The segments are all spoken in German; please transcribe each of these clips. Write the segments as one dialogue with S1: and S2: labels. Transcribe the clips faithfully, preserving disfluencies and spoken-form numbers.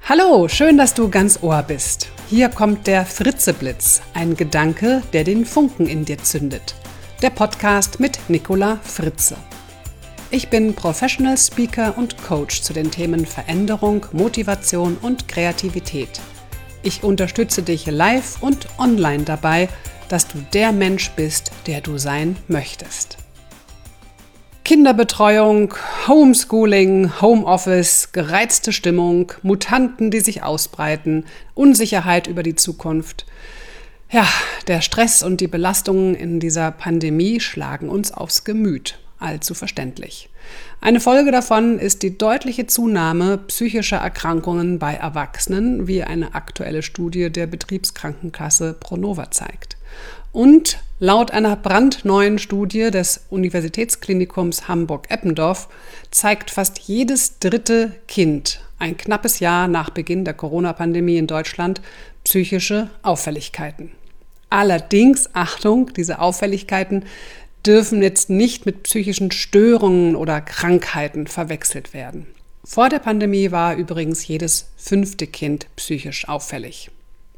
S1: Hallo, schön, dass du ganz Ohr bist. Hier kommt der Fritzeblitz, ein Gedanke, der den Funken in dir zündet. Der Podcast mit Nicola Fritze. Ich bin Professional Speaker und Coach zu den Themen Veränderung, Motivation und Kreativität. Ich unterstütze dich live und online dabei, dass du der Mensch bist, der du sein möchtest. Kinderbetreuung, Homeschooling, Homeoffice, gereizte Stimmung, Mutanten, die sich ausbreiten, Unsicherheit über die Zukunft. Ja, der Stress und die Belastungen in dieser Pandemie schlagen uns aufs Gemüt. Allzu verständlich. Eine Folge davon ist die deutliche Zunahme psychischer Erkrankungen bei Erwachsenen, wie eine aktuelle Studie der Betriebskrankenkasse Pronova zeigt. Und laut einer brandneuen Studie des Universitätsklinikums Hamburg-Eppendorf zeigt fast jedes dritte Kind ein knappes Jahr nach Beginn der Corona-Pandemie in Deutschland psychische Auffälligkeiten. Allerdings, Achtung, diese Auffälligkeiten dürfen jetzt nicht mit psychischen Störungen oder Krankheiten verwechselt werden. Vor der Pandemie war übrigens jedes fünfte Kind psychisch auffällig.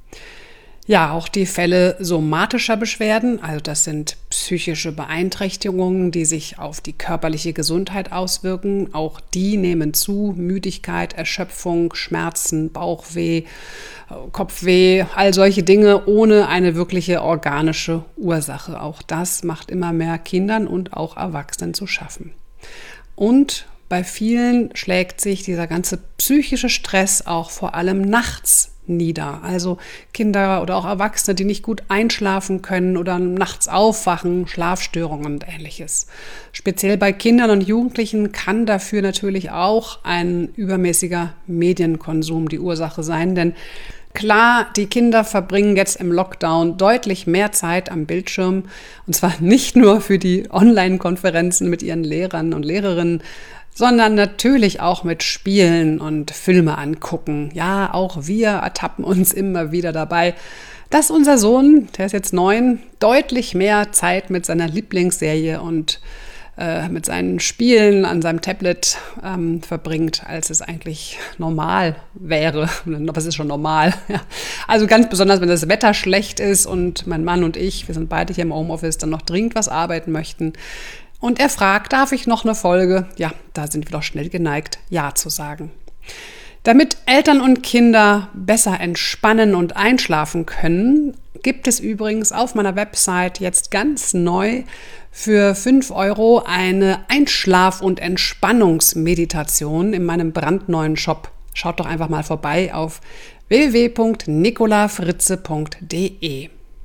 S1: Ja, auch die Fälle somatischer Beschwerden, also das sind psychische Beeinträchtigungen, die sich auf die körperliche Gesundheit auswirken, auch die nehmen zu. Müdigkeit, Erschöpfung, Schmerzen, Bauchweh, Kopfweh, all solche Dinge ohne eine wirkliche organische Ursache. Auch das macht immer mehr Kindern und auch Erwachsenen zu schaffen. Und bei vielen schlägt sich dieser ganze psychische Stress auch vor allem nachts nieder. Also Kinder oder auch Erwachsene, die nicht gut einschlafen können oder nachts aufwachen, Schlafstörungen und Ähnliches. Speziell bei Kindern und Jugendlichen kann dafür natürlich auch ein übermäßiger Medienkonsum die Ursache sein, denn klar, die Kinder verbringen jetzt im Lockdown deutlich mehr Zeit am Bildschirm, und zwar nicht nur für die Online-Konferenzen mit ihren Lehrern und Lehrerinnen, sondern natürlich auch mit Spielen und Filme angucken. Ja, auch wir ertappen uns immer wieder dabei, dass unser Sohn, der ist jetzt neun, deutlich mehr Zeit mit seiner Lieblingsserie und äh, mit seinen Spielen an seinem Tablet ähm, verbringt, als es eigentlich normal wäre. Aber es ist schon normal. Ja. Also ganz besonders, wenn das Wetter schlecht ist und mein Mann und ich, wir sind beide hier im Homeoffice, dann noch dringend was arbeiten möchten. Und er fragt, darf ich noch eine Folge? Ja, da sind wir doch schnell geneigt, Ja zu sagen. Damit Eltern und Kinder besser entspannen und einschlafen können, gibt es übrigens auf meiner Website jetzt ganz neu für fünf Euro eine Einschlaf- und Entspannungsmeditation in meinem brandneuen Shop. Schaut doch einfach mal vorbei auf w w w punkt nicola fritze punkt d e.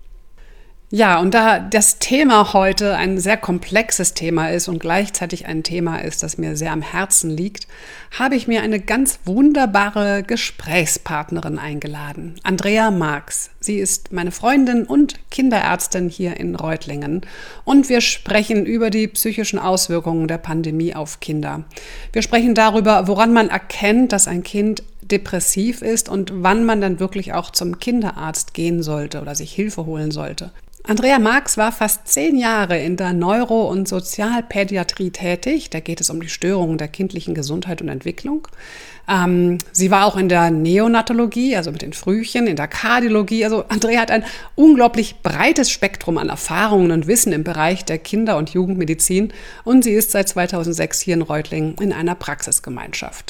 S1: Ja, und da das Thema heute ein sehr komplexes Thema ist und gleichzeitig ein Thema ist, das mir sehr am Herzen liegt, habe ich mir eine ganz wunderbare Gesprächspartnerin eingeladen, Andrea Marx. Sie ist meine Freundin und Kinderärztin hier in Reutlingen und wir sprechen über die psychischen Auswirkungen der Pandemie auf Kinder. Wir sprechen darüber, woran man erkennt, dass ein Kind depressiv ist und wann man dann wirklich auch zum Kinderarzt gehen sollte oder sich Hilfe holen sollte. Andrea Marx war fast zehn Jahre in der Neuro- und Sozialpädiatrie tätig. Da geht es um die Störungen der kindlichen Gesundheit und Entwicklung. Ähm, sie war auch in der Neonatologie, also mit den Frühchen, in der Kardiologie. Also Andrea hat ein unglaublich breites Spektrum an Erfahrungen und Wissen im Bereich der Kinder- und Jugendmedizin. Und sie ist seit zweitausendsechs hier in Reutlingen in einer Praxisgemeinschaft.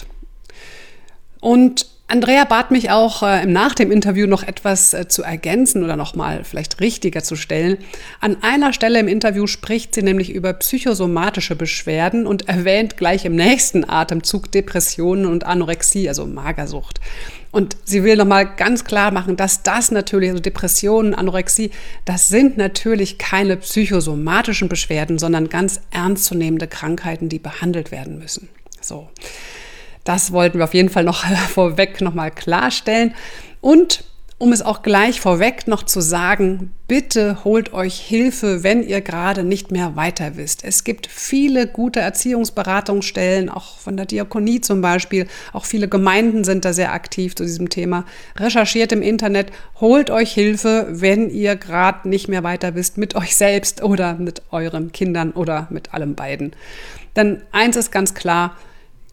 S1: Und Andrea bat mich auch äh, nach dem Interview noch etwas äh, zu ergänzen oder nochmal vielleicht richtiger zu stellen. An einer Stelle im Interview spricht sie nämlich über psychosomatische Beschwerden und erwähnt gleich im nächsten Atemzug Depressionen und Anorexie, also Magersucht. Und sie will nochmal ganz klar machen, dass das natürlich, also Depressionen, Anorexie, das sind natürlich keine psychosomatischen Beschwerden, sondern ganz ernstzunehmende Krankheiten, die behandelt werden müssen. So. Das wollten wir auf jeden Fall noch vorweg nochmal klarstellen. Und um es auch gleich vorweg noch zu sagen, bitte holt euch Hilfe, wenn ihr gerade nicht mehr weiter wisst. Es gibt viele gute Erziehungsberatungsstellen, auch von der Diakonie zum Beispiel. Auch viele Gemeinden sind da sehr aktiv zu diesem Thema. Recherchiert im Internet, holt euch Hilfe, wenn ihr gerade nicht mehr weiter wisst mit euch selbst oder mit euren Kindern oder mit allem beiden. Denn eins ist ganz klar,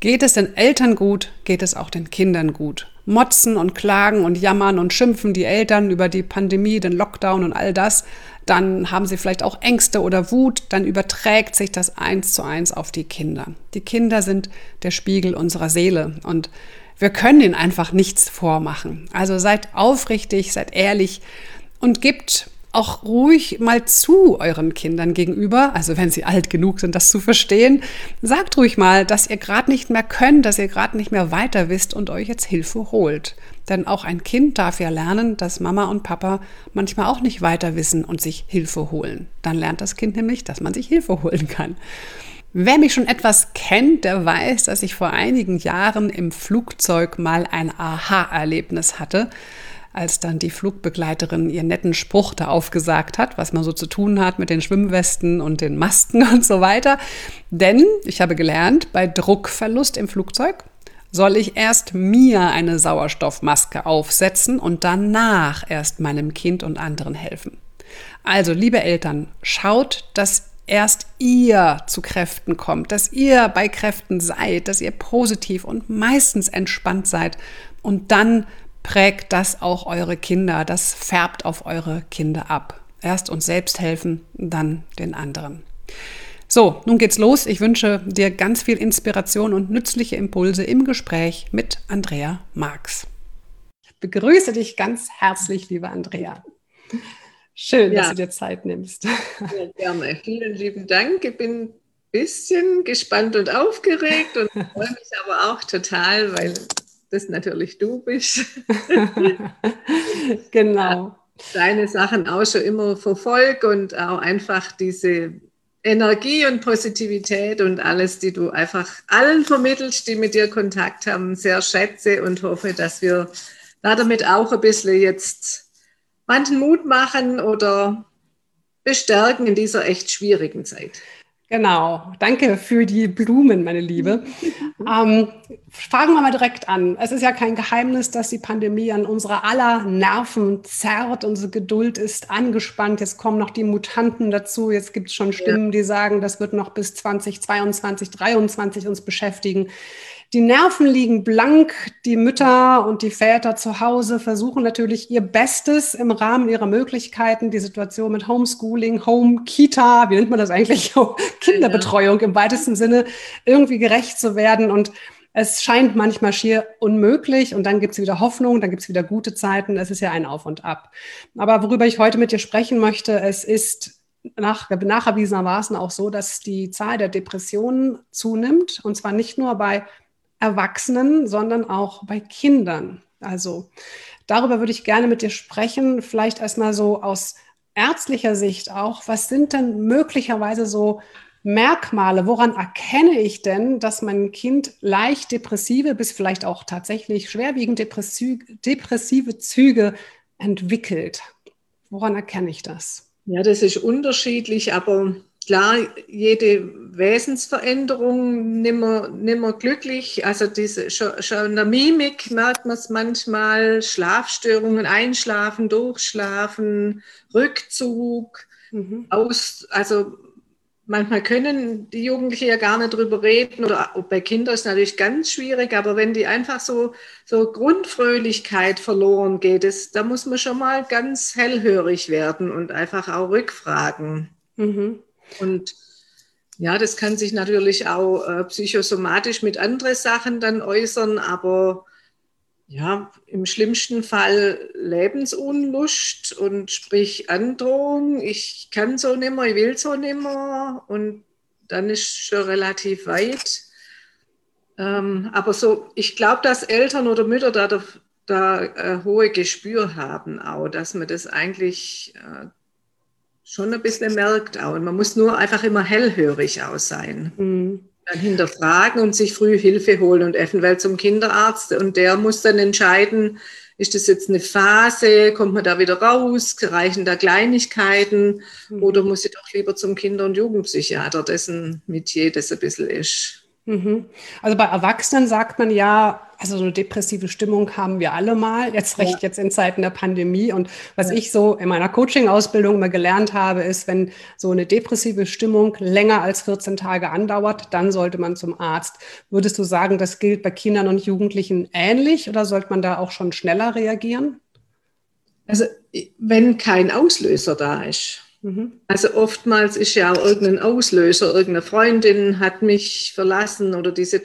S1: Geht es den Eltern gut, geht es auch den Kindern gut. Motzen und klagen und jammern und schimpfen die Eltern über die Pandemie, den Lockdown und all das, dann haben sie vielleicht auch Ängste oder Wut, dann überträgt sich das eins zu eins auf die Kinder. Die Kinder sind der Spiegel unserer Seele und wir können ihnen einfach nichts vormachen. Also seid aufrichtig, seid ehrlich und gebt auch ruhig mal zu euren Kindern gegenüber, also wenn sie alt genug sind, das zu verstehen, sagt ruhig mal, dass ihr gerade nicht mehr könnt, dass ihr gerade nicht mehr weiter wisst und euch jetzt Hilfe holt. Denn auch ein Kind darf ja lernen, dass Mama und Papa manchmal auch nicht weiter wissen und sich Hilfe holen. Dann lernt das Kind nämlich, dass man sich Hilfe holen kann. Wer mich schon etwas kennt, der weiß, dass ich vor einigen Jahren im Flugzeug mal ein Aha-Erlebnis hatte, als dann die Flugbegleiterin ihren netten Spruch da aufgesagt hat, was man so zu tun hat mit den Schwimmwesten und den Masken und so weiter. Denn ich habe gelernt, bei Druckverlust im Flugzeug soll ich erst mir eine Sauerstoffmaske aufsetzen und danach erst meinem Kind und anderen helfen. Also, liebe Eltern, schaut, dass erst ihr zu Kräften kommt, dass ihr bei Kräften seid, dass ihr positiv und meistens entspannt seid und dann prägt das auch eure Kinder, das färbt auf eure Kinder ab. Erst uns selbst helfen, dann den anderen. So, nun geht's los. Ich wünsche dir ganz viel Inspiration und nützliche Impulse im Gespräch mit Andrea Marx. Ich begrüße dich ganz herzlich, liebe Andrea. Schön, ja, dass du dir Zeit nimmst.
S2: Ja, gerne. Vielen lieben Dank. Ich bin ein bisschen gespannt und aufgeregt und freue mich aber auch total, weil das natürlich du bist.
S1: Genau.
S2: Ja, deine Sachen auch schon immer verfolge und auch einfach diese Energie und Positivität und alles, die du einfach allen vermittelst, die mit dir Kontakt haben, sehr schätze und hoffe, dass wir da damit auch ein bisschen jetzt manchen Mut machen oder bestärken in dieser echt schwierigen Zeit.
S1: Genau, danke für die Blumen, meine Liebe. ähm, fangen wir mal direkt an. Es ist ja kein Geheimnis, dass die Pandemie an unsere aller Nerven zerrt. Unsere Geduld ist angespannt. Jetzt kommen noch die Mutanten dazu. Jetzt gibt es schon Stimmen, die sagen, das wird noch bis zwanzig zweiundzwanzig, dreiundzwanzig uns beschäftigen. Die Nerven liegen blank. Die Mütter und die Väter zu Hause versuchen natürlich ihr Bestes im Rahmen ihrer Möglichkeiten, die Situation mit Homeschooling, Home, Kita, wie nennt man das eigentlich? Kinderbetreuung im weitesten Sinne, irgendwie gerecht zu werden. Und es scheint manchmal schier unmöglich. Und dann gibt es wieder Hoffnung, dann gibt es wieder gute Zeiten. Es ist ja ein Auf und Ab. Aber worüber ich heute mit dir sprechen möchte, es ist nach, nacherwiesenermaßen auch so, dass die Zahl der Depressionen zunimmt. Und zwar nicht nur bei Erwachsenen, sondern auch bei Kindern. Also darüber würde ich gerne mit dir sprechen, vielleicht erstmal so aus ärztlicher Sicht auch. Was sind denn möglicherweise so Merkmale? Woran erkenne ich denn, dass mein Kind leicht depressive bis vielleicht auch tatsächlich schwerwiegend depressive Züge entwickelt? Woran erkenne ich das?
S2: Ja, das ist unterschiedlich, aber klar, jede Wesensveränderung nimmer, nimmer glücklich. Also diese, schon, schon in der Mimik merkt man es manchmal. Schlafstörungen, Einschlafen, Durchschlafen, Rückzug. Mhm. Aus, also manchmal können die Jugendlichen ja gar nicht drüber reden. Oder bei Kindern ist es natürlich ganz schwierig. Aber wenn die einfach so, so Grundfröhlichkeit verloren geht, das, da muss man schon mal ganz hellhörig werden und einfach auch rückfragen. Mhm. Und ja, das kann sich natürlich auch äh, psychosomatisch mit anderen Sachen dann äußern, aber ja, im schlimmsten Fall Lebensunlust und sprich Androhung, ich kann so nimmer, ich will so nimmer und dann ist schon relativ weit. Ähm, aber so, ich glaube, dass Eltern oder Mütter da, da, da äh, hohe Gespür haben auch, dass man das eigentlich äh, schon ein bisschen merkt auch. Und man muss nur einfach immer hellhörig auch sein. Mhm. Dann hinterfragen und sich früh Hilfe holen und eventuell zum Kinderarzt. Und der muss dann entscheiden, ist das jetzt eine Phase, kommt man da wieder raus, reichen da Kleinigkeiten mhm. oder muss ich doch lieber zum Kinder- und Jugendpsychiater, dessen Metier das ein bisschen ist.
S1: Mhm. Also bei Erwachsenen sagt man ja, Also so eine depressive Stimmung haben wir alle mal, jetzt
S2: Ja.
S1: recht jetzt in Zeiten der Pandemie. Und was
S2: Ja.
S1: ich so in meiner Coaching-Ausbildung immer gelernt habe, ist, wenn so eine depressive Stimmung länger als vierzehn Tage andauert, dann sollte man zum Arzt. Würdest du sagen, das gilt bei Kindern und Jugendlichen ähnlich oder sollte man da auch schon schneller reagieren?
S2: Also wenn kein Auslöser da ist.
S1: Mhm.
S2: Also oftmals ist ja auch irgendein Auslöser, irgendeine Freundin hat mich verlassen oder diese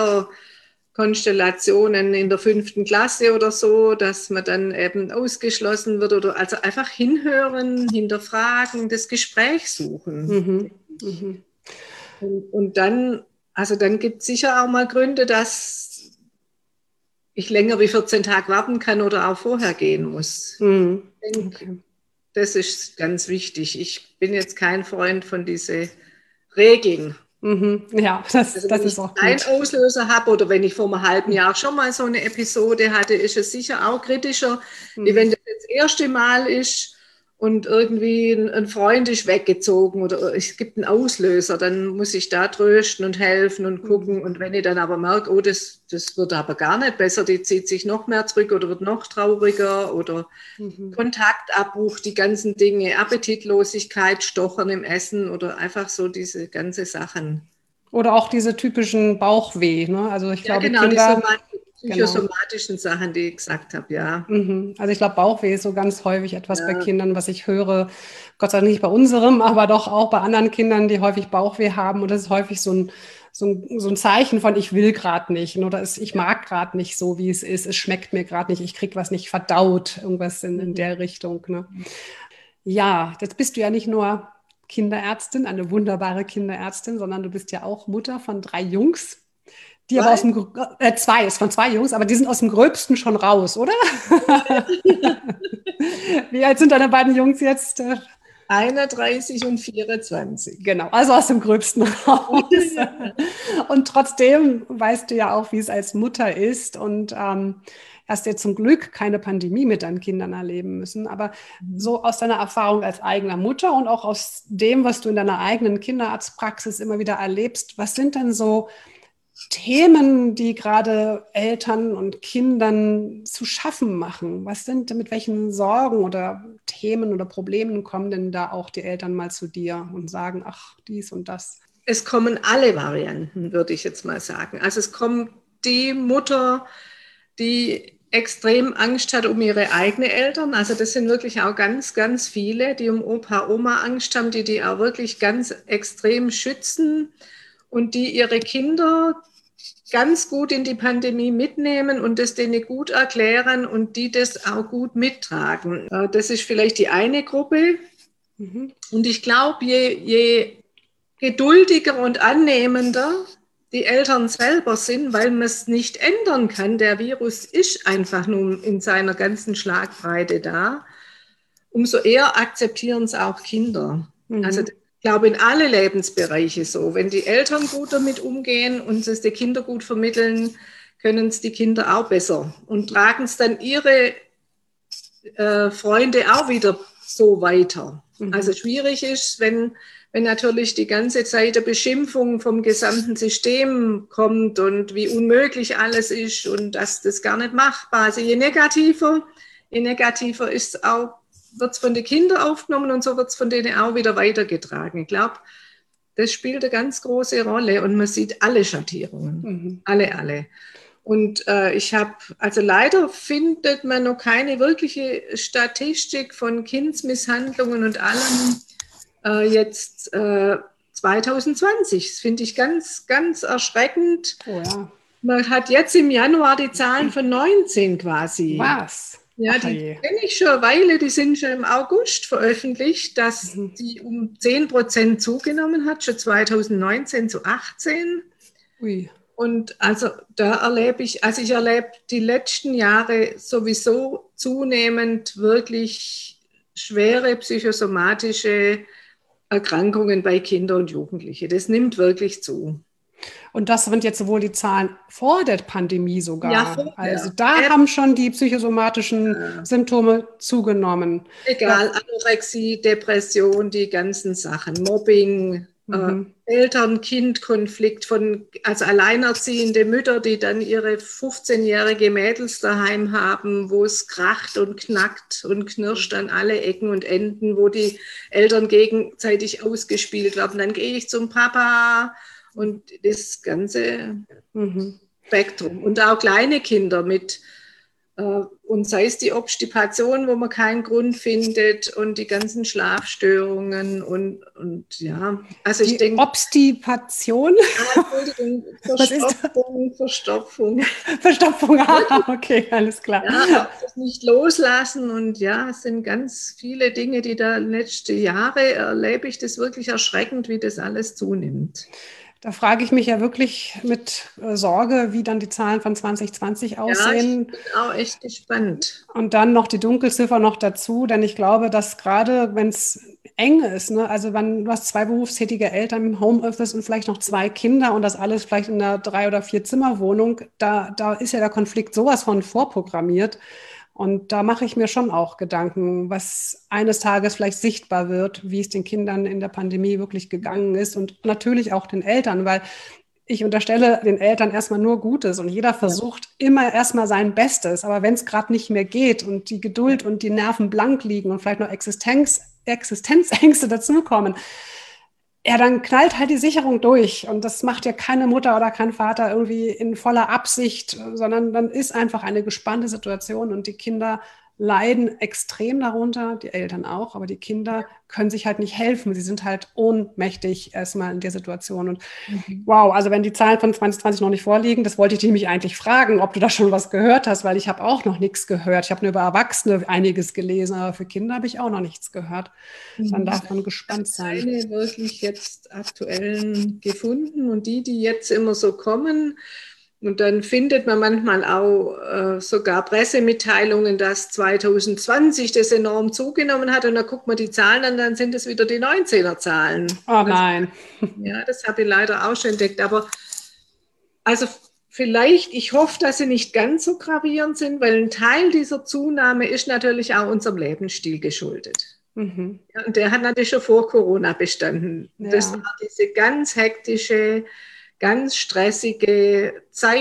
S2: Dreierkonstellationen in der fünften Klasse oder so, dass man dann eben ausgeschlossen wird oder also einfach hinhören, hinterfragen, das Gespräch suchen.
S1: Mhm. Mhm.
S2: Und, und dann, also dann gibt es sicher auch mal Gründe, dass ich länger wie vierzehn Tage warten kann oder auch vorher gehen muss.
S1: Mhm.
S2: Ich denke,
S1: Okay.
S2: das ist ganz wichtig. Ich bin jetzt kein Freund von diesen Regeln.
S1: Mhm. Ja, das,
S2: Also
S1: das
S2: wenn
S1: ist
S2: ich
S1: auch
S2: einen
S1: gut.
S2: Auslöser habe oder wenn ich vor einem halben Jahr schon mal so eine Episode hatte, ist es sicher auch kritischer, wie wenn
S1: Mhm.
S2: das das erste Mal ist und irgendwie ein, ein Freund ist weggezogen oder es gibt einen Auslöser, dann muss ich da trösten und helfen und gucken. Und wenn ich dann aber merke, oh, das, das wird aber gar nicht besser, die zieht sich noch mehr zurück oder wird noch trauriger oder
S1: Mhm.
S2: Kontaktabbruch, die ganzen Dinge, Appetitlosigkeit, Stochern im Essen oder einfach so diese ganzen Sachen.
S1: Oder auch diese typischen Bauchweh, ne? Also ich
S2: Ja,
S1: glaube,
S2: genau, die
S1: Kinder,
S2: Somat
S1: genau.
S2: psychosomatischen Sachen, die ich gesagt habe, ja.
S1: Mhm. Also ich glaube, Bauchweh ist so ganz häufig etwas bei
S2: Ja,
S1: Kindern, was ich höre. Gott sei Dank nicht bei unserem, aber doch auch bei anderen Kindern, die häufig Bauchweh haben. Und das ist häufig so ein, so ein, so ein Zeichen von, ich will gerade nicht. Oder es, ich mag gerade nicht so, wie es ist. Es schmeckt mir gerade nicht. Ich kriege was nicht verdaut. Irgendwas in, in
S2: mhm.
S1: der Richtung. Ne? Ja, jetzt bist du ja nicht nur Kinderärztin, eine wunderbare Kinderärztin, sondern du bist ja auch Mutter von drei Jungs. Die aber aus
S2: Zwei?
S1: dem, Gr- äh, zwei, ist von zwei Jungs, aber die sind aus dem Gröbsten schon raus, oder? Wie alt sind deine beiden Jungs jetzt? Äh,
S2: einunddreißig und vierundzwanzig.
S1: Genau, also aus dem Gröbsten raus. Und trotzdem weißt du ja auch, wie es als Mutter ist und ähm, hast ja zum Glück keine Pandemie mit deinen Kindern erleben müssen. Aber so aus deiner Erfahrung als eigener Mutter und auch aus dem, was du in deiner eigenen Kinderarztpraxis immer wieder erlebst, was sind denn so Themen, die gerade Eltern und Kindern zu schaffen machen? Was sind, mit welchen Sorgen oder Themen oder Problemen kommen denn da auch die Eltern mal zu dir und sagen, ach, dies und das?
S2: Es kommen alle Varianten, würde ich jetzt mal sagen. Also es kommt die Mutter, die extrem Angst hat um ihre eigenen Eltern. Also das sind wirklich auch ganz, ganz viele, die um Opa, Oma Angst haben, die die auch wirklich ganz extrem schützen und die ihre Kinder ganz gut in die Pandemie mitnehmen und das denen gut erklären und die das auch gut mittragen. Äh, Das ist vielleicht die eine Gruppe.
S1: Mhm.
S2: Und ich glaube, je, je geduldiger und annehmender die Eltern selber sind, weil man es nicht ändern kann. Der Virus ist einfach nur in seiner ganzen Schlagbreite da. Umso eher akzeptieren es auch Kinder. Also
S1: Mhm.
S2: ich glaube, in alle Lebensbereiche so. Wenn die Eltern gut damit umgehen und es die Kinder gut vermitteln, können es die Kinder auch besser und tragen es dann ihre äh, Freunde auch wieder so weiter. Also
S1: Mhm.
S2: schwierig ist, wenn, wenn natürlich die ganze Zeit der Beschimpfung vom gesamten System kommt und wie unmöglich alles ist und dass das gar nicht machbar ist. Also je negativer, je negativer ist auch, wird es von den Kindern aufgenommen und so wird es von denen auch wieder weitergetragen. Ich glaube, das spielt eine ganz große Rolle und man sieht alle Schattierungen.
S1: Mhm.
S2: Alle, alle. Und äh, ich habe, also leider findet man noch keine wirkliche Statistik von Kindsmisshandlungen und allem äh, jetzt äh, zwanzig zwanzig. Das finde ich ganz, ganz erschreckend.
S1: Oh ja.
S2: Man hat jetzt im Januar die Zahlen von neunzehn quasi.
S1: Was?
S2: Ja,
S1: Ach
S2: die
S1: je.
S2: kenne ich schon eine Weile, die sind schon im August veröffentlicht, dass
S1: Mhm.
S2: die um zehn Prozent zugenommen hat, schon zwanzig neunzehn zu achtzehn.
S1: Ui.
S2: Und also da erlebe ich, also ich erlebe die letzten Jahre sowieso zunehmend wirklich schwere psychosomatische Erkrankungen bei Kindern und Jugendlichen. Das nimmt wirklich zu.
S1: Und das sind jetzt sowohl die Zahlen vor der Pandemie
S2: Ja,
S1: sogar. Also
S2: vorher.
S1: da
S2: Äh,
S1: haben schon die psychosomatischen Symptome zugenommen. Ja.
S2: Egal, Anorexie, Depression, die ganzen Sachen, Mobbing, äh, Eltern-Kind-Konflikt von, also alleinerziehende Mütter, die dann ihre fünfzehnjährige Mädels daheim haben, wo es kracht und knackt und knirscht an alle Ecken und Enden, wo die Eltern gegenseitig ausgespielt werden. Dann gehe ich zum Papa und das ganze mhm. Spektrum. Und auch kleine Kinder mit und sei es die Obstipation, wo man keinen Grund findet und die ganzen Schlafstörungen und, und ja, also ich denke...
S1: Obstipation?
S2: Verstopfung, Verstopfung.
S1: Verstopfung, ah, okay, alles klar.
S2: Ja, auch das nicht loslassen und ja, es sind ganz viele Dinge, die da letzte Jahre erlebe ich das wirklich erschreckend, wie das alles zunimmt.
S1: Da frage ich mich ja wirklich mit Sorge, wie dann die Zahlen von zwanzig zwanzig aussehen.
S2: Ja, ich bin auch echt gespannt.
S1: Und dann noch die Dunkelziffer noch dazu, denn ich glaube, dass gerade, wenn es eng ist, ne, also wenn du hast zwei berufstätige Eltern im Homeoffice und vielleicht noch zwei Kinder und das alles vielleicht in einer Drei- oder Vier-Zimmer-Wohnung, da, da ist ja der Konflikt sowas von vorprogrammiert. Und da mache ich mir schon auch Gedanken, was eines Tages vielleicht sichtbar wird, wie es den Kindern in der Pandemie wirklich gegangen ist und natürlich auch den Eltern, weil ich unterstelle den Eltern erstmal nur Gutes und jeder versucht immer erstmal sein Bestes. Aber wenn es gerade nicht mehr geht und die Geduld und die Nerven blank liegen und vielleicht noch Existenz, Existenzängste dazukommen, ja, dann knallt halt die Sicherung durch. Und das macht ja keine Mutter oder kein Vater irgendwie in voller Absicht, sondern dann ist einfach eine gespannte Situation und die Kinder leiden extrem darunter, die Eltern auch, aber die Kinder können sich halt nicht helfen. Sie sind halt ohnmächtig erstmal in der Situation. Und mhm. wow, also wenn die Zahlen von zwanzig zwanzig noch nicht vorliegen, das wollte ich dich nämlich eigentlich fragen, ob du da schon was gehört hast, weil ich habe auch noch nichts gehört. Ich habe nur über Erwachsene einiges gelesen, aber für Kinder habe ich auch noch nichts gehört. Dann darf man gespannt sein.
S2: Ich habe keine wirklich jetzt aktuellen gefunden und die, die jetzt immer so kommen, und dann findet man manchmal auch äh, sogar Pressemitteilungen, dass zwanzig zwanzig das enorm zugenommen hat. Und dann guckt man die Zahlen an, dann sind es wieder die neunzehner-Zahlen.
S1: Oh nein.
S2: Also, ja, das habe ich leider auch schon entdeckt. Aber also vielleicht, ich hoffe, dass sie nicht ganz so gravierend sind, weil ein Teil dieser Zunahme ist natürlich auch unserem Lebensstil geschuldet. Mhm. Ja, und der hat natürlich schon vor Corona bestanden. Ja. Das war diese ganz hektische, ganz stressige,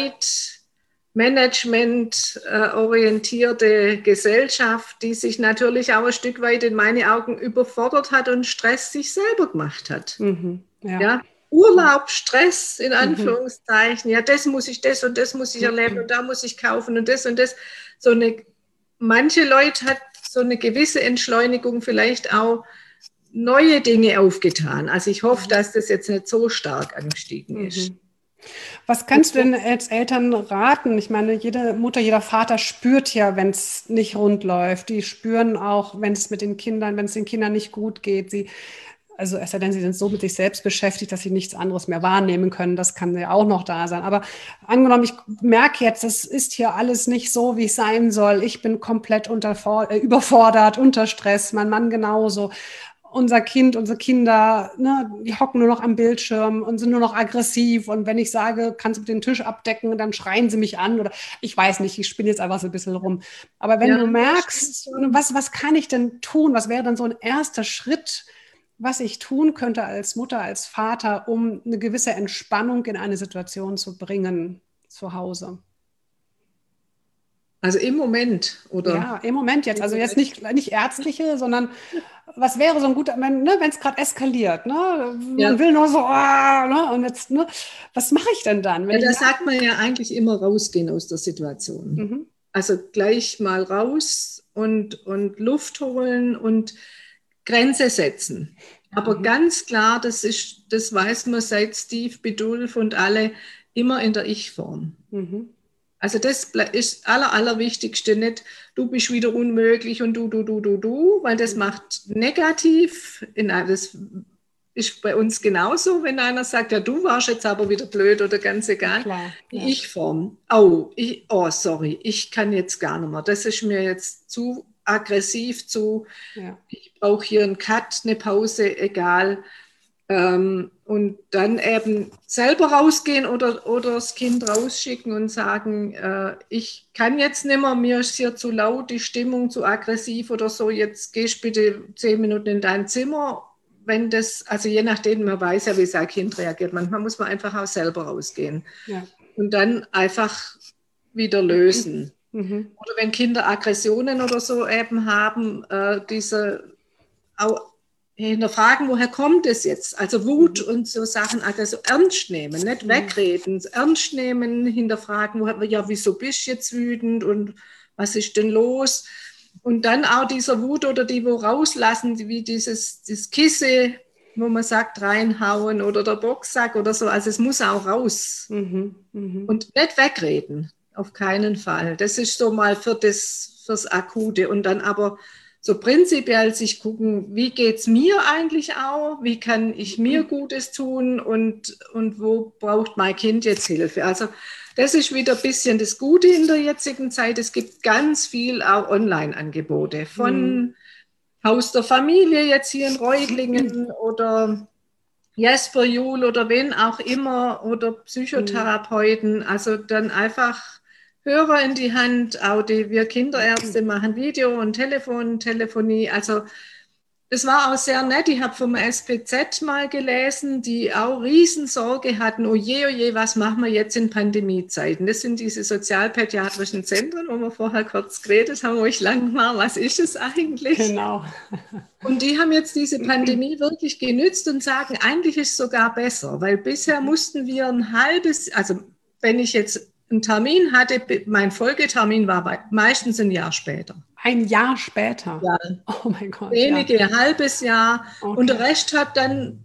S2: zeitmanagement-orientierte Gesellschaft, die sich natürlich auch ein Stück weit in meine Augen überfordert hat und Stress sich selber gemacht hat. Mhm, ja. Ja, Urlaub, Stress in Anführungszeichen, mhm. ja, das muss ich, das und das muss ich erleben und da muss ich kaufen und das und das. So eine, manche Leute hat so eine gewisse Entschleunigung vielleicht auch neue Dinge aufgetan. Also ich hoffe, dass das jetzt nicht so stark angestiegen ist.
S1: Was kannst du denn als Eltern raten? Ich meine, jede Mutter, jeder Vater spürt ja, wenn es nicht rund läuft. Die spüren auch, wenn es mit den Kindern, wenn es den Kindern nicht gut geht. Sie, also es sei denn, sie sind so mit sich selbst beschäftigt, dass sie nichts anderes mehr wahrnehmen können. Das kann ja auch noch da sein. Aber angenommen, ich merke jetzt, das ist hier alles nicht so, wie es sein soll. Ich bin komplett unter, äh, überfordert, unter Stress, mein Mann genauso. Unser Kind, unsere Kinder, ne, die hocken nur noch am Bildschirm und sind nur noch aggressiv. Und wenn ich sage, kannst du den Tisch abdecken, dann schreien sie mich an. Oder ich weiß nicht, ich spinne jetzt einfach so ein bisschen rum. Aber wenn ja, du merkst, was, was kann ich denn tun? Was wäre dann so ein erster Schritt, was ich tun könnte als Mutter, als Vater, um eine gewisse Entspannung in eine Situation zu bringen zu Hause?
S2: Also im Moment, oder?
S1: Ja, im Moment jetzt. Also jetzt nicht, nicht ärztliche, sondern was wäre so ein guter, wenn ne, es gerade eskaliert, ne? Man ja. will nur so, oh, ne? Und jetzt, ne? Was mache ich denn dann?
S2: Wenn ja, da sagt man ja eigentlich immer rausgehen aus der Situation. Mhm. Also gleich mal raus und, und Luft holen und Grenze setzen. Aber mhm. ganz klar, das ist, das weiß man seit Steve Bidulph und alle, immer in der Ich-Form. Mhm. Also das ist das Aller, Allerwichtigste, nicht du bist wieder unmöglich und du, du, du, du, du, weil das macht negativ. Das ist bei uns genauso, wenn einer sagt, ja, du warst jetzt aber wieder blöd oder ganz egal. Klar, die ja. Ich-Form. Oh, ich, oh, sorry, ich kann jetzt gar nicht mehr. Das ist mir jetzt zu aggressiv, zu, ja. ich brauche hier einen Cut, eine Pause, egal. Ähm, und dann eben selber rausgehen oder, oder das Kind rausschicken und sagen, äh, ich kann jetzt nicht mehr, mir ist hier zu laut, die Stimmung zu aggressiv oder so, jetzt gehst bitte zehn Minuten in dein Zimmer, wenn das, also je nachdem, man weiß ja, wie sein Kind reagiert, manchmal muss man einfach auch selber rausgehen
S1: Ja.
S2: und dann einfach wieder lösen.
S1: Mhm.
S2: Oder wenn Kinder Aggressionen oder so eben haben, äh, diese auch hinterfragen, woher kommt es jetzt? Also Wut
S1: Mhm.
S2: und so Sachen, also ernst nehmen, nicht
S1: Mhm.
S2: wegreden, ernst nehmen, hinterfragen, woher, ja, wieso bist du jetzt wütend und was ist denn los? Und dann auch dieser Wut oder die, wo rauslassen, wie dieses, dieses Kissen, wo man sagt, reinhauen oder der Boxsack oder so. Also es muss auch raus.
S1: Mhm. Mhm.
S2: Und nicht wegreden, auf keinen Fall. Das ist so mal für das, fürs Akute. Und dann aber so prinzipiell sich gucken, wie geht es mir eigentlich auch? Wie kann ich mir Gutes tun? Und, und wo braucht mein Kind jetzt Hilfe? Also das ist wieder ein bisschen das Gute in der jetzigen Zeit. Es gibt ganz viel auch Online-Angebote von
S1: Mhm.
S2: Haus der Familie jetzt hier in Reutlingen oder Jesper Juhl oder wen auch immer oder
S1: Mhm.
S2: Psychotherapeuten, also dann einfach Hörer in die Hand, auch die wir Kinderärzte machen Video- und Telefontelefonie, also das war auch sehr nett. Ich habe vom S P Z mal gelesen, die auch Riesensorge hatten, oh je, oh je, was machen wir jetzt in Pandemiezeiten? Das sind diese sozialpädiatrischen Zentren, wo wir vorher kurz geredet haben, wo ich lang war, was ist es eigentlich?
S1: Genau.
S2: Und die haben jetzt diese Pandemie wirklich genützt und sagen, eigentlich ist es sogar besser, weil bisher mussten wir ein halbes, also wenn ich jetzt einen Termin hatte, mein Folgetermin war bei, meistens ein Jahr später.
S1: Ein Jahr später.
S2: Ja,
S1: Oh mein Gott, ja.
S2: wenige, ein halbes Jahr. Und der
S1: Okay.
S2: Rest hat dann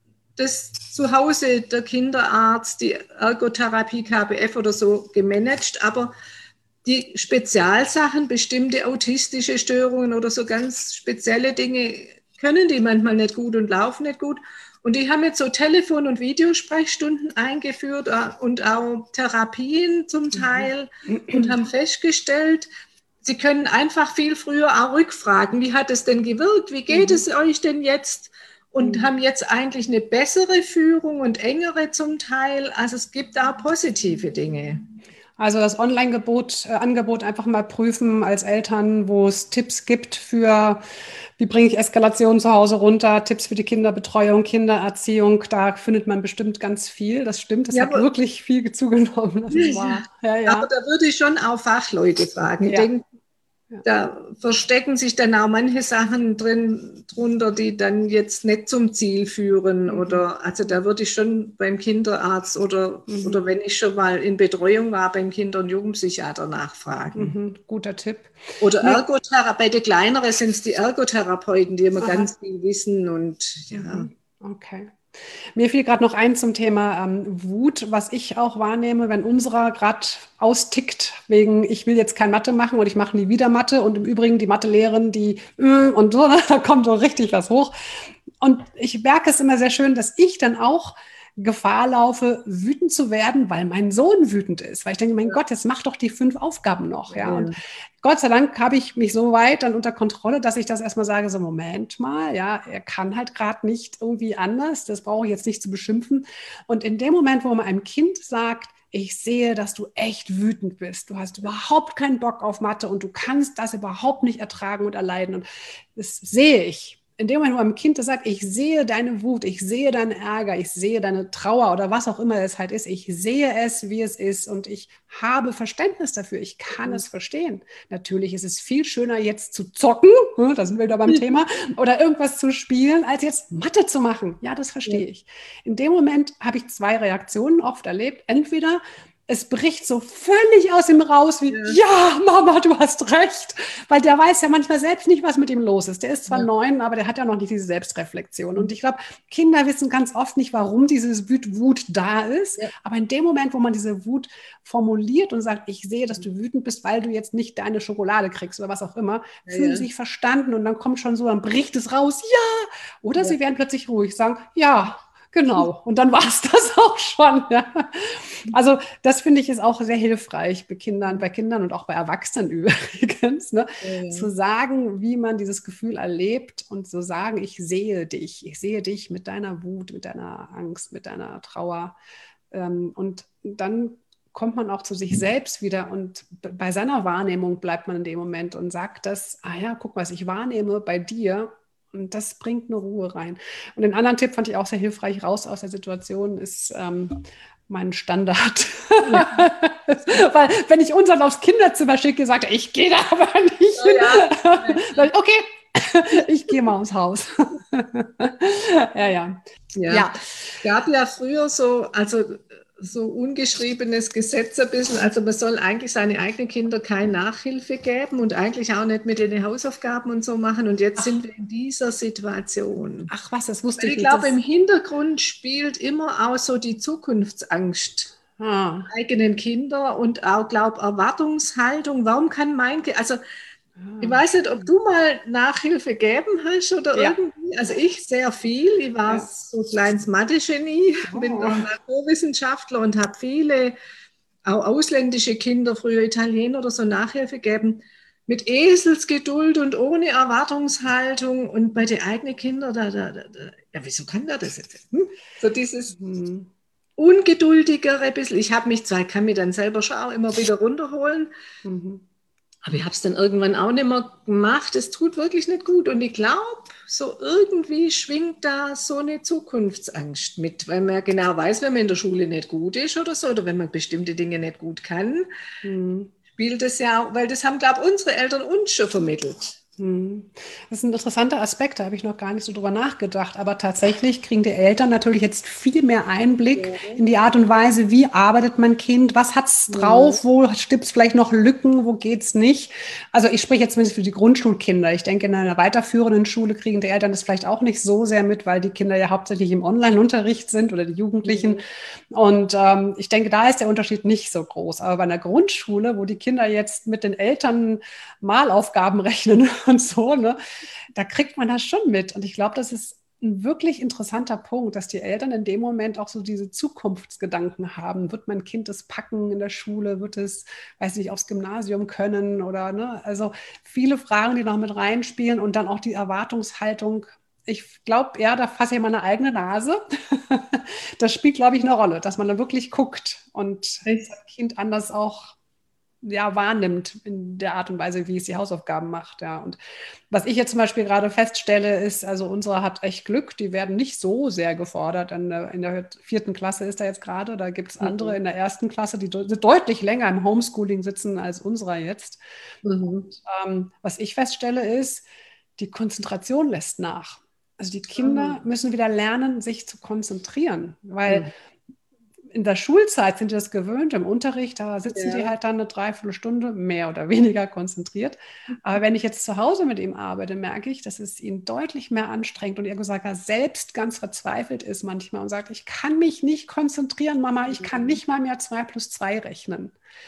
S2: das zu Hause, der Kinderarzt, die Ergotherapie, K B F oder so gemanagt. Aber die Spezialsachen, bestimmte autistische Störungen oder so ganz spezielle Dinge, können die manchmal nicht gut und laufen nicht gut. Und die haben jetzt so Telefon- und Videosprechstunden eingeführt und auch Therapien zum Teil und haben festgestellt, sie können einfach viel früher auch rückfragen, wie hat es denn gewirkt, wie geht
S1: Mhm.
S2: es euch denn jetzt? Und
S1: Mhm.
S2: haben jetzt eigentlich eine bessere Führung und engere zum Teil. Also es gibt auch positive Dinge.
S1: Also das Online-Angebot äh, Angebot einfach mal prüfen als Eltern, wo es Tipps gibt für, wie bringe ich Eskalation zu Hause runter, Tipps für die Kinderbetreuung, Kindererziehung. Da findet man bestimmt ganz viel. Das stimmt, das
S2: Ja,
S1: hat
S2: aber,
S1: wirklich viel zugenommen. Das ist wahr. Ja,
S2: aber
S1: ja.
S2: da würde ich schon auch Fachleute fragen. Ich
S1: Ja.
S2: denke,
S1: Ja.
S2: da verstecken sich dann auch manche Sachen drin drunter, die dann jetzt nicht zum Ziel führen.
S1: Mhm.
S2: Oder also da würde ich schon beim Kinderarzt oder,
S1: Mhm.
S2: oder wenn ich schon mal in Betreuung war, beim Kinder- und Jugendpsychiater nachfragen.
S1: Mhm. Guter Tipp.
S2: Oder
S1: Mir,
S2: Ergotherapeuten, bei den kleineren sind es die Ergotherapeuten, die immer
S1: aha.
S2: ganz viel wissen und ja.
S1: Mhm. Okay. Mir fiel gerade noch ein zum Thema ähm, Wut, was ich auch wahrnehme, wenn unserer gerade austickt, wegen ich will jetzt kein Mathe machen und ich mache nie wieder Mathe und im Übrigen die Mathelehrerin, die äh, und so, da kommt so richtig was hoch. Und ich merke es immer sehr schön, dass ich dann auch Gefahr laufe, wütend zu werden, weil mein Sohn wütend ist. Weil ich denke, mein Gott, jetzt mach doch die fünf Aufgaben noch. Ja. Und Gott sei Dank habe ich mich so weit dann unter Kontrolle, dass ich das erstmal sage, so Moment mal, ja, er kann halt gerade nicht irgendwie anders, das brauche ich jetzt nicht zu beschimpfen. Und in dem Moment, wo man einem Kind sagt, ich sehe, dass du echt wütend bist, du hast überhaupt keinen Bock auf Mathe und du kannst das überhaupt nicht ertragen und erleiden. Und das sehe ich. In dem Moment, wo einem Kind das sagt, ich sehe deine Wut, ich sehe deinen Ärger, ich sehe deine Trauer oder was auch immer es halt ist, ich sehe es, wie es ist und ich habe Verständnis dafür, ich kann
S2: Mhm.
S1: es verstehen. Natürlich ist es viel schöner, jetzt zu zocken, da sind wir wieder beim Thema, oder irgendwas zu spielen, als jetzt Mathe zu machen. Ja, das verstehe ich. In dem Moment habe ich zwei Reaktionen oft erlebt. Entweder es bricht so völlig aus ihm raus, wie,
S2: Ja.
S1: ja, Mama, du hast recht. Weil der weiß ja manchmal selbst nicht, was mit ihm los ist. Der ist zwar
S2: Ja.
S1: neun, aber der hat ja noch nicht diese Selbstreflexion. Und ich glaube, Kinder wissen ganz oft nicht, warum diese Wut, Wut da ist.
S2: Ja.
S1: Aber in dem Moment, wo man diese Wut formuliert und sagt, ich sehe, dass du wütend bist, weil du jetzt nicht deine Schokolade kriegst oder was auch immer,
S2: Ja,
S1: fühlen
S2: ja.
S1: sich verstanden und dann kommt schon so, dann bricht es raus, ja. Oder
S2: Ja.
S1: sie werden plötzlich ruhig, sagen, ja, genau. Und dann war es das auch schon. Ja. Also das finde ich ist auch sehr hilfreich bei Kindern, bei Kindern und auch bei Erwachsenen übrigens, ne?
S2: Ja, ja.
S1: Zu sagen, wie man dieses Gefühl erlebt und zu sagen, ich sehe dich, ich sehe dich mit deiner Wut, mit deiner Angst, mit deiner Trauer. Ähm, und dann kommt man auch zu sich selbst wieder und bei seiner Wahrnehmung bleibt man in dem Moment und sagt das, ah ja, guck, was ich wahrnehme bei dir. Und das bringt eine Ruhe rein. Und den anderen Tipp fand ich auch sehr hilfreich, raus aus der Situation, ist ähm, mein Standard. Weil wenn ich unseren aufs Kinderzimmer schicke, sagt er, ich gehe da aber nicht hin.
S2: Ja, ja.
S1: Sag ich, okay, ich gehe mal ins Haus. ja, ja.
S2: Ja,
S1: Ja.
S2: gab ja früher so, also so ungeschriebenes Gesetz ein bisschen, also man soll eigentlich seine eigenen Kinder keine Nachhilfe geben und eigentlich auch nicht mit den Hausaufgaben und so machen. Und jetzt
S1: Ach.
S2: sind wir in dieser Situation.
S1: Ach was, das wusste
S2: Weil
S1: ich
S2: ich
S1: nicht.
S2: glaube,
S1: Das,
S2: im Hintergrund spielt immer auch so die Zukunftsangst
S1: ah,
S2: der eigenen Kinder und auch, glaube Erwartungshaltung. Warum kann mein Kind, also ich
S1: ah.
S2: weiß nicht, ob du mal Nachhilfe gegeben hast oder
S1: Ja,
S2: irgendwie. Also ich sehr viel. Ich war
S1: ja.
S2: so ein kleines Mathe-Genie, bin
S1: Oh.
S2: Naturwissenschaftler und habe viele auch ausländische Kinder, früher Italiener oder so, Nachhilfe gegeben. Mit Eselsgeduld und ohne Erwartungshaltung. Und bei den eigenen Kindern, da, da, da, da, ja, wieso kann der das jetzt? Hm? So dieses
S1: Hm.
S2: ungeduldigere bisschen. Ich habe mich zwar, ich kann mich dann selber schon auch immer wieder runterholen.
S1: Mhm.
S2: Aber ich habe es dann irgendwann auch nicht mehr gemacht. Es tut wirklich nicht gut. Und ich glaube, so irgendwie schwingt da so eine Zukunftsangst mit, weil man ja genau weiß, wenn man in der Schule nicht gut ist oder so, oder wenn man bestimmte Dinge nicht gut kann,
S1: Mhm.
S2: spielt das ja, weil das haben, glaube ich, unsere Eltern uns schon vermittelt.
S1: Hm. Das ist ein interessanter Aspekt, da habe ich noch gar nicht so drüber nachgedacht. Aber tatsächlich kriegen die Eltern natürlich jetzt viel mehr Einblick
S2: Ja.
S1: in die Art und Weise, wie arbeitet mein Kind, was hat es drauf, wo gibt es vielleicht noch Lücken, wo geht es nicht. Also ich spreche jetzt zumindest für die Grundschulkinder. Ich denke, in einer weiterführenden Schule kriegen die Eltern das vielleicht auch nicht so sehr mit, weil die Kinder ja hauptsächlich im Online-Unterricht sind oder die Jugendlichen. Und ähm, ich denke, da ist der Unterschied nicht so groß. Aber bei einer Grundschule, wo die Kinder jetzt mit den Eltern Malaufgaben rechnen und so, ne, da kriegt man das schon mit. Und ich glaube, das ist ein wirklich interessanter Punkt, dass die Eltern in dem Moment auch so diese Zukunftsgedanken haben. Wird mein Kind das packen in der Schule? Wird es, weiß nicht, aufs Gymnasium können? Oder, ne? Also viele Fragen, die noch mit reinspielen und dann auch die Erwartungshaltung. Ich glaube, ja, da fasse ich meine eigene Nase. Das spielt, glaube ich, eine Rolle, dass man da wirklich guckt und
S2: Echt?
S1: das Kind anders auch ja, wahrnimmt in der Art und Weise, wie es die Hausaufgaben macht. Ja. Und was ich jetzt zum Beispiel gerade feststelle, ist, also unsere hat echt Glück, die werden nicht so sehr gefordert. In der, in der vierten Klasse ist er jetzt gerade, da gibt es andere in der ersten Klasse, die de deutlich länger im Homeschooling sitzen als unserer jetzt.
S2: Mhm.
S1: Und, ähm, was ich feststelle, ist, die Konzentration lässt nach. Also die Kinder
S2: Mhm.
S1: müssen wieder lernen, sich zu konzentrieren, weil
S2: Mhm.
S1: in der Schulzeit sind die das gewöhnt, im Unterricht, da sitzen
S2: Ja.
S1: die halt dann eine Dreiviertelstunde mehr oder weniger konzentriert. Aber wenn ich jetzt zu Hause mit ihm arbeite, merke ich, dass es ihn deutlich mehr anstrengt und er gesagt hat, selbst ganz verzweifelt ist manchmal und sagt, ich kann mich nicht konzentrieren, Mama, ich kann nicht mal mehr zwei plus zwei rechnen.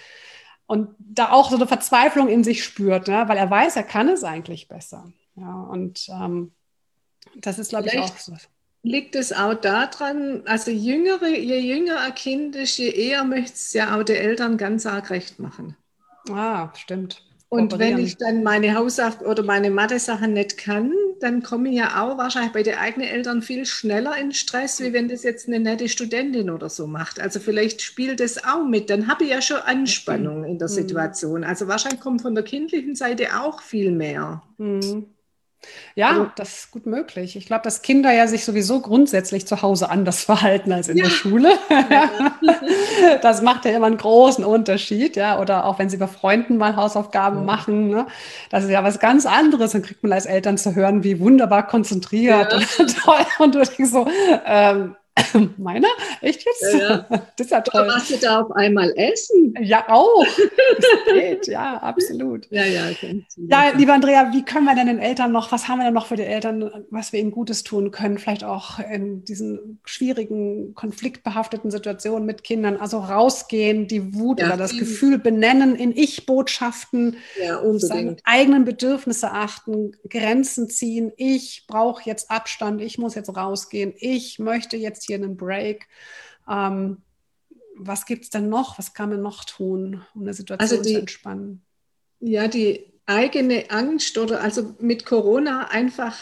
S1: Und da auch so eine Verzweiflung in sich spürt, ne? Weil er weiß, er kann es eigentlich besser. Ja, und ähm, das ist, glaube ich,
S2: Vielleicht
S1: auch so.
S2: liegt es auch daran, also jüngere, je jünger ein Kind ist, je eher möchte es ja auch den Eltern ganz arg recht machen.
S1: Ah, stimmt.
S2: Und wenn
S1: Kooperieren.
S2: ich dann meine Hausaufgaben oder meine Mathe-Sachen nicht kann, dann komme ich ja auch wahrscheinlich bei den eigenen Eltern viel schneller in Stress, wie wenn das jetzt eine nette Studentin oder so macht. Also vielleicht spielt das auch mit. Dann habe ich ja schon Anspannung in der
S1: Hm.
S2: Situation. Also wahrscheinlich kommt von der kindlichen Seite auch viel mehr.
S1: Hm.
S2: Aber
S1: Ja, das ist gut möglich. Ich glaube, dass Kinder ja sich sowieso grundsätzlich zu Hause anders verhalten als in
S2: ja,
S1: der Schule.
S2: ja,
S1: Das macht ja immer einen großen Unterschied, ja. Oder auch wenn sie bei Freunden mal Hausaufgaben machen, ne? Das ist ja was ganz anderes. Dann kriegt man als Eltern zu hören, wie wunderbar konzentriert
S2: ja,
S1: und toll. Und du denkst so, ähm, meiner? Echt
S2: ja,
S1: jetzt?
S2: ja.
S1: Das ist ja
S2: Oder
S1: toll.
S2: was sie da auf einmal essen.
S1: Ja, auch. Das geht, ja, absolut.
S2: Ja, ja, ganz
S1: Ja,
S2: sicher.
S1: lieber Andrea, wie können wir denn den Eltern noch, was haben wir denn noch für die Eltern, was wir ihnen Gutes tun können? Vielleicht auch in diesen schwierigen, konfliktbehafteten Situationen mit Kindern. Also rausgehen, die Wut
S2: Ja,
S1: oder das
S2: viel,
S1: Gefühl benennen, in Ich-Botschaften,
S2: ja,
S1: seine
S2: unbedingt.
S1: eigenen Bedürfnisse achten, Grenzen ziehen. Ich brauche jetzt Abstand, ich muss jetzt rausgehen, ich möchte jetzt hier einen Break. Ähm, was gibt es denn noch? Was kann man noch tun, um eine
S2: Also
S1: Situation zu
S2: die,
S1: entspannen?
S2: ja, die eigene Angst oder also mit Corona einfach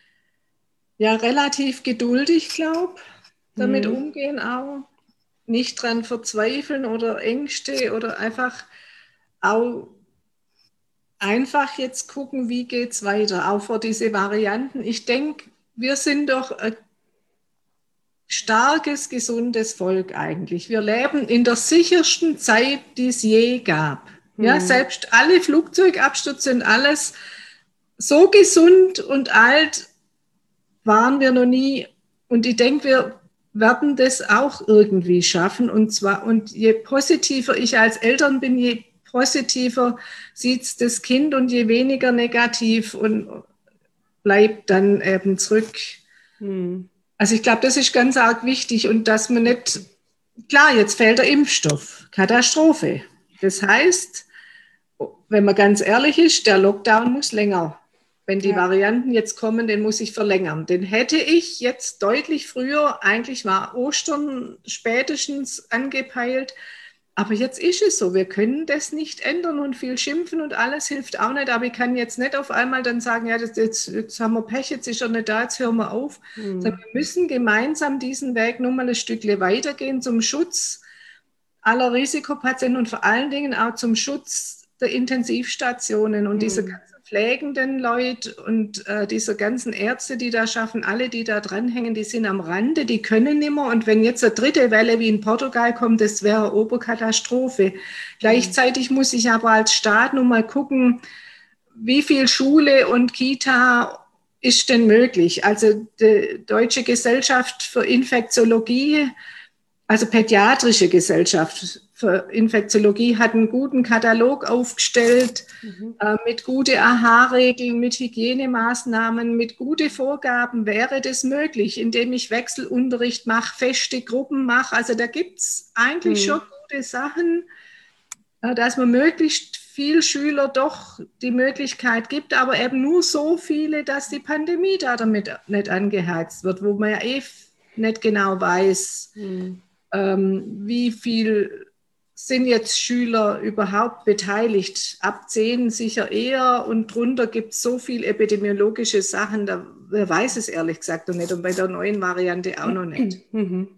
S2: ja relativ geduldig, glaube damit
S1: Hm.
S2: umgehen auch. Nicht dran verzweifeln oder Ängste oder einfach auch einfach jetzt gucken, wie geht es weiter, auch vor diese Varianten. Ich denke, wir sind doch ein starkes, gesundes Volk eigentlich. Wir leben in der sichersten Zeit, die es je gab. Ja,
S1: Hm.
S2: selbst alle Flugzeugabstürze und alles, so gesund und alt waren wir noch nie. Und ich denke, wir werden das auch irgendwie schaffen. Und zwar, und je positiver ich als Eltern bin, je positiver sieht es das Kind und je weniger negativ und bleibt dann eben zurück.
S1: Hm.
S2: Also ich glaube, das ist ganz arg wichtig und dass man nicht, klar, jetzt fehlt der Impfstoff, Katastrophe. Das heißt, wenn man ganz ehrlich ist, der Lockdown muss länger. Wenn die
S1: Ja.
S2: Varianten jetzt kommen, den muss ich verlängern. Den hätte ich jetzt deutlich früher, eigentlich war Ostern spätestens angepeilt, aber jetzt ist es so, wir können das nicht ändern und viel schimpfen und alles hilft auch nicht, aber ich kann jetzt nicht auf einmal dann sagen, ja, das, jetzt, jetzt haben wir Pech, jetzt ist er nicht da, jetzt hören wir auf.
S1: Hm.
S2: Sondern wir müssen gemeinsam diesen Weg nur mal ein Stückchen weitergehen zum Schutz aller Risikopatienten und vor allen Dingen auch zum Schutz der Intensivstationen und
S1: Hm.
S2: dieser ganzen pflegenden Leute und äh, dieser ganzen Ärzte, die da schaffen, alle, die da dranhängen, die sind am Rande, die können nicht mehr. Und wenn jetzt eine dritte Welle wie in Portugal kommt, das wäre eine Oberkatastrophe. Gleichzeitig muss ich aber als Staat nun mal gucken, wie viel Schule und Kita ist denn möglich. Also die Deutsche Gesellschaft für Infektiologie, also Pädiatrische Gesellschaft für Infektiologie hat einen guten Katalog aufgestellt
S1: Mhm.
S2: äh, mit guten A H-Regeln, mit Hygienemaßnahmen, mit guten Vorgaben. Wäre das möglich, indem ich Wechselunterricht mache, feste Gruppen mache? Also da gibt es eigentlich
S1: Hm.
S2: schon gute Sachen, äh, dass man möglichst viel Schüler doch die Möglichkeit gibt, aber eben nur so viele, dass die Pandemie da damit nicht angeheizt wird, wo man ja eh nicht genau weiß,
S1: Hm.
S2: ähm, wie viel sind jetzt Schüler überhaupt beteiligt? Ab zehn sicher eher und drunter gibt es so viel epidemiologische Sachen, da wer weiß es ehrlich gesagt noch nicht und bei der neuen Variante auch noch nicht.
S1: Mhm.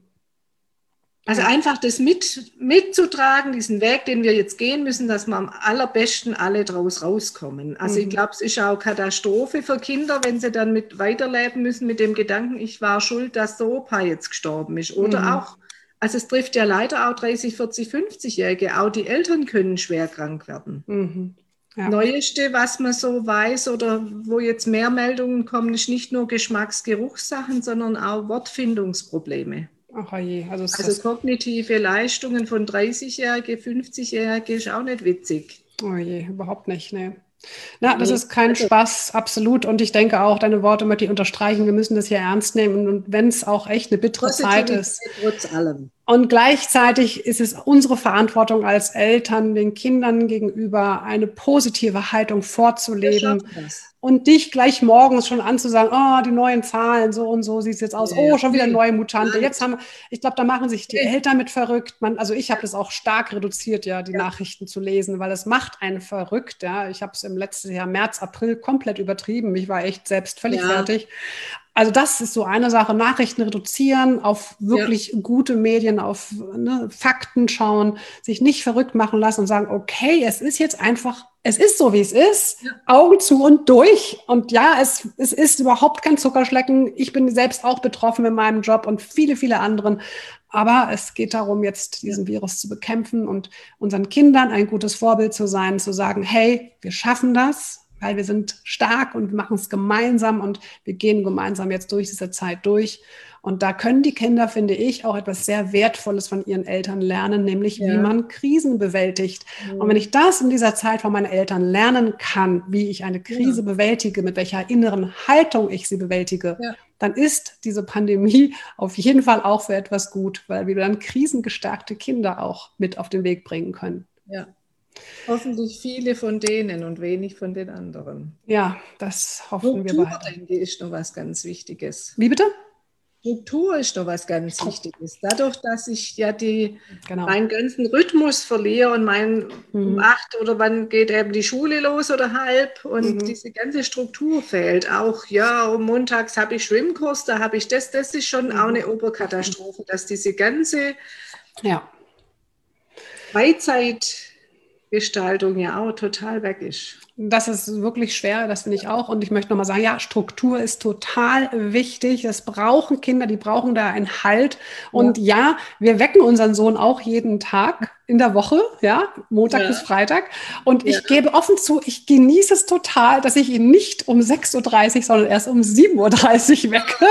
S2: Also
S1: Ja.
S2: einfach das mit, mitzutragen, diesen Weg, den wir jetzt gehen müssen, dass wir am allerbesten alle draus rauskommen. Also
S1: Mhm.
S2: ich glaube, es ist auch Katastrophe für Kinder, wenn sie dann mit weiterleben müssen mit dem Gedanken, ich war schuld, dass der Opa jetzt gestorben ist. Oder
S1: Mhm.
S2: auch, also es trifft ja leider auch dreißig, vierzig, fünfzig-Jährige, auch die Eltern können schwer krank werden.
S1: Mhm. Ja.
S2: Neueste, was man so weiß oder wo jetzt mehr Meldungen kommen, ist nicht nur Geschmacksgeruchssachen, sondern auch Wortfindungsprobleme.
S1: Ach je, also ist
S2: Also
S1: das,
S2: kognitive Leistungen von dreißig-Jährige, fünfzig-Jährige ist auch nicht witzig.
S1: oh je, überhaupt nicht, ne. Na, das
S2: Nee,
S1: ist kein
S2: also
S1: Spaß, absolut. Und ich denke auch, deine Worte möchte ich unterstreichen. Wir müssen das hier ernst nehmen. Und wenn es auch echt eine bittere Zeit
S2: Positivität
S1: ist.
S2: trotz allem.
S1: Und gleichzeitig ist es unsere Verantwortung als Eltern, den Kindern gegenüber eine positive Haltung
S2: Wir
S1: vorzuleben
S2: schaffen das.
S1: und dich gleich morgens schon anzusagen, oh, die neuen Zahlen, so und so sieht es jetzt aus.
S2: Ja,
S1: Oh,
S2: ja.
S1: schon wieder
S2: Nee,
S1: neue Mutante.
S2: gar
S1: Jetzt
S2: nicht.
S1: haben, ich glaube, da machen sich die
S2: Nee.
S1: Eltern mit verrückt. Man, also ich habe das auch stark reduziert, ja, die
S2: Ja.
S1: Nachrichten zu lesen, weil es macht einen verrückt. Ja. Ich habe es im letzten Jahr, März, April, komplett übertrieben. Ich war echt selbst völlig
S2: Ja.
S1: fertig. Also das ist so eine Sache, Nachrichten reduzieren, auf wirklich gute Medien, auf ne, Fakten schauen, sich nicht verrückt machen lassen und sagen, okay, es ist jetzt einfach, es ist so, wie es ist,
S2: Ja.
S1: Augen zu und durch. Und ja, es, es ist überhaupt kein Zuckerschlecken. Ich bin selbst auch betroffen in meinem Job und viele, viele anderen. Aber es geht darum, jetzt diesen Virus zu bekämpfen und unseren Kindern ein gutes Vorbild zu sein, zu sagen, hey, wir schaffen das, weil wir sind stark und wir machen es gemeinsam und wir gehen gemeinsam jetzt durch diese Zeit durch. Und da können die Kinder, finde ich, auch etwas sehr Wertvolles von ihren Eltern lernen, nämlich
S2: Ja.
S1: wie man Krisen bewältigt.
S2: Mhm.
S1: Und wenn ich das in dieser Zeit von meinen Eltern lernen kann, wie ich eine Krise
S2: Ja.
S1: bewältige, mit welcher inneren Haltung ich sie bewältige,
S2: Ja.
S1: dann ist diese Pandemie auf jeden Fall auch für etwas gut, weil wir dann krisengestärkte Kinder auch mit auf den Weg bringen können.
S2: Ja. Hoffentlich viele von denen und wenig von den anderen.
S1: Ja, das hoffen wir
S2: Struktur,
S1: beide.
S2: denke ich, ist noch was ganz Wichtiges.
S1: Wie bitte?
S2: Struktur ist noch was ganz Wichtiges. Dadurch, dass ich ja die,
S1: Genau.
S2: meinen ganzen Rhythmus verliere und mein um
S1: Mhm.
S2: acht oder wann geht eben die Schule los oder halb und
S1: Mhm.
S2: diese ganze Struktur fehlt. Auch ja, um montags habe ich Schwimmkurs, da habe ich das, das ist schon auch eine Oberkatastrophe, dass diese ganze
S1: Ja.
S2: Freizeitgestaltung ja auch total weg ist.
S1: Das ist wirklich schwer, das finde ich auch. Und ich möchte nochmal sagen, ja, Struktur ist total wichtig. Das brauchen Kinder, die brauchen da einen Halt. Und ja, ja wir wecken unseren Sohn auch jeden Tag in der Woche, ja, Montag ja. bis Freitag. Und ich ja. gebe offen zu, ich genieße es total, dass ich ihn nicht um sechs Uhr dreißig, sondern erst um sieben Uhr dreißig wecke.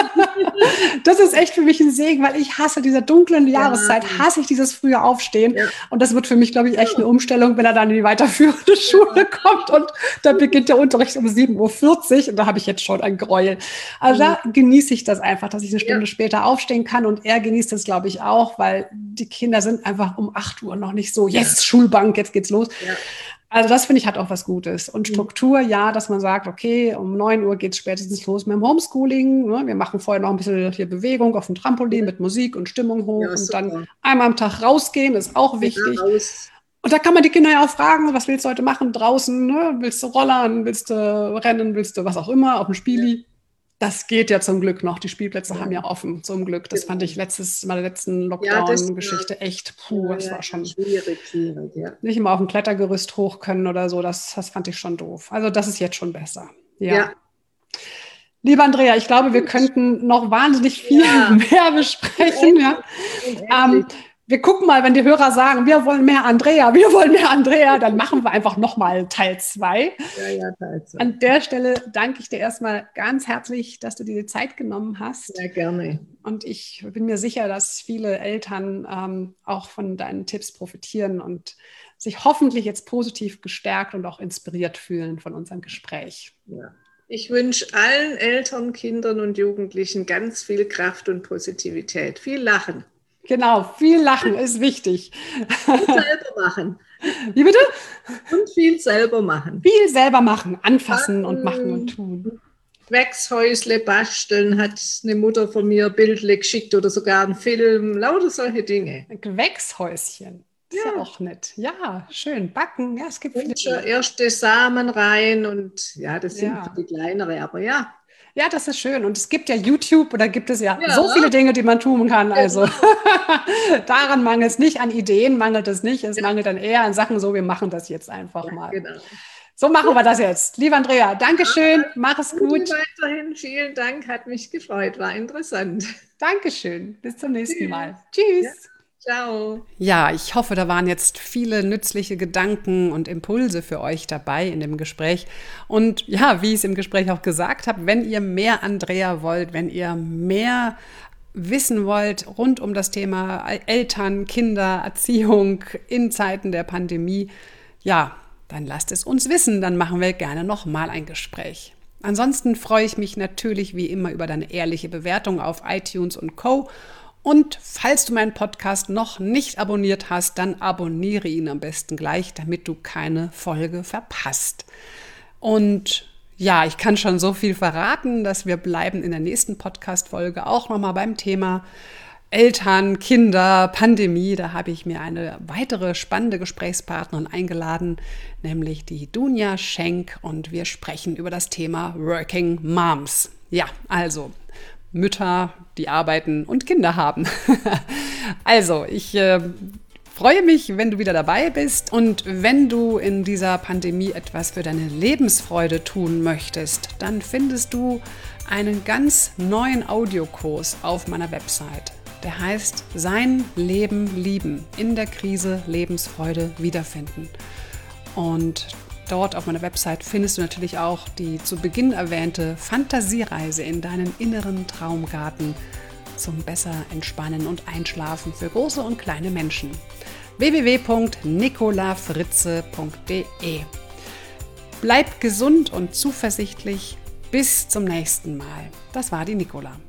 S1: Das ist echt für mich ein Segen, weil ich hasse diese dunklen Jahreszeit, ja. hasse ich dieses frühe Aufstehen. Ja. Und das wird für mich, glaube ich, echt eine Umstellung, wenn er dann in die weiterführende Schule kommt. Und da beginnt der Unterricht um sieben Uhr vierzig und da habe ich jetzt schon ein Gräuel. Also da genieße ich das einfach, dass ich eine Stunde ja. später aufstehen kann. Und er genießt das, glaube ich, auch, weil die Kinder sind einfach um acht Uhr noch nicht so, jetzt Schulbank, jetzt geht's los. Ja. Also das, finde ich, hat auch was Gutes. Und Struktur, ja, dass man sagt, okay, um neun Uhr geht's spätestens los mit dem Homeschooling. Ne? Wir machen vorher noch ein bisschen hier Bewegung auf dem Trampolin mit Musik und Stimmung hoch. Ja, und dann einmal am Tag rausgehen, ist auch wichtig. Ja, und da kann man die Kinder ja auch fragen, was willst du heute machen draußen? Ne? Willst du rollern, willst du rennen, willst du was auch immer, auf dem Spieli? Das geht ja zum Glück noch. Die Spielplätze ja. haben ja offen, zum Glück. Das genau. fand ich letztes Mal, der letzten Lockdown-Geschichte ja, echt, puh, das ja, war schon schwierig, schwierig, ja. Nicht immer auf dem Klettergerüst hoch können oder so, das, das fand ich schon doof. Also das ist jetzt schon besser. Ja. ja. Liebe Andrea, ich glaube, wir könnten noch wahnsinnig viel ja. mehr besprechen. Ja. Ähm, wir gucken mal, wenn die Hörer sagen, wir wollen mehr Andrea, wir wollen mehr Andrea, dann machen wir einfach nochmal Teil zwei. Ja, ja, Teil zwei. An der Stelle danke ich dir erstmal ganz herzlich, dass du dir die Zeit genommen hast.
S2: Sehr gerne.
S1: Und ich bin mir sicher, dass viele Eltern ähm, auch von deinen Tipps profitieren und sich hoffentlich jetzt positiv gestärkt und auch inspiriert fühlen von unserem Gespräch.
S2: Ja. Ich wünsche allen Eltern, Kindern und Jugendlichen ganz viel Kraft und Positivität. Viel Lachen.
S1: Genau, viel Lachen ist wichtig.
S2: Viel selber machen.
S1: Wie bitte?
S2: Und viel selber machen.
S1: Viel selber machen, anfassen und machen und tun.
S2: Gewächshäusle basteln, hat eine Mutter von mir Bildle geschickt oder sogar einen Film, lauter solche Dinge.
S1: Gewächshäuschen, ist ja. ja auch nett. Ja, schön, backen, ja, es gibt
S2: und viele. Schon erste Samen rein und ja, das sind ja. für die kleinere, aber ja.
S1: Ja, das ist schön. Und es gibt ja YouTube, oder gibt es ja, ja. so viele Dinge, die man tun kann. Also genau. Daran mangelt es nicht, an Ideen mangelt es nicht. Es ja. mangelt dann eher an Sachen, so wir machen das jetzt einfach ja, mal. Genau. So machen wir das jetzt. Liebe Andrea, Dankeschön, ja, mach es gut.
S2: Weiterhin vielen Dank, hat mich gefreut, war interessant.
S1: Dankeschön, bis zum nächsten Tschüss. Mal. Tschüss.
S2: Ja. Ciao.
S1: Ja, ich hoffe, da waren jetzt viele nützliche Gedanken und Impulse für euch dabei in dem Gespräch. Und ja, wie ich es im Gespräch auch gesagt habe, wenn ihr mehr Andrea wollt, wenn ihr mehr wissen wollt rund um das Thema Eltern, Kinder, Erziehung in Zeiten der Pandemie, ja, dann lasst es uns wissen, dann machen wir gerne nochmal ein Gespräch. Ansonsten freue ich mich natürlich wie immer über deine ehrliche Bewertung auf iTunes und Co. Und falls du meinen Podcast noch nicht abonniert hast, dann abonniere ihn am besten gleich, damit du keine Folge verpasst. Und ja, ich kann schon so viel verraten, dass wir bleiben in der nächsten Podcast-Folge auch nochmal beim Thema Eltern, Kinder, Pandemie. Da habe ich mir eine weitere spannende Gesprächspartnerin eingeladen, nämlich die Dunja Schenk. Und wir sprechen über das Thema Working Moms. Ja, also Mütter, die arbeiten und Kinder haben. Also, ich äh, freue mich, wenn du wieder dabei bist und wenn du in dieser Pandemie etwas für deine Lebensfreude tun möchtest, dann findest du einen ganz neuen Audiokurs auf meiner Website. Der heißt Sein Leben lieben, in der Krise Lebensfreude wiederfinden. Und dort auf meiner Website findest du natürlich auch die zu Beginn erwähnte Fantasiereise in deinen inneren Traumgarten zum besser entspannen und einschlafen für große und kleine Menschen. w w w punkt nicola fritze punkt d e. Bleib gesund und zuversichtlich. Bis zum nächsten Mal. Das war die Nicola.